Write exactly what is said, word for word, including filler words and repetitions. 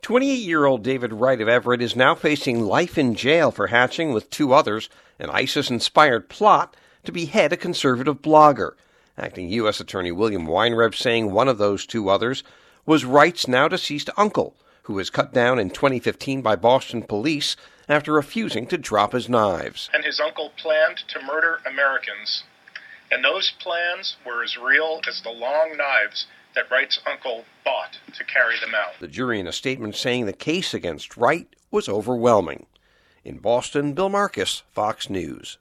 twenty-eight-year-old David Wright of Everett is now facing life in jail for hatching with two others an ISIS-inspired plot to behead a conservative blogger. Acting U S Attorney William Weinreb saying one of those two others was Wright's now-deceased uncle, who was cut down in twenty fifteen by Boston police after refusing to drop his knives. And his uncle planned to murder Americans, and those plans were as real as the long knives that Wright's uncle bought to carry them out. The jury in a statement saying the case against Wright was overwhelming. In Boston, Bill Marcus, Fox News.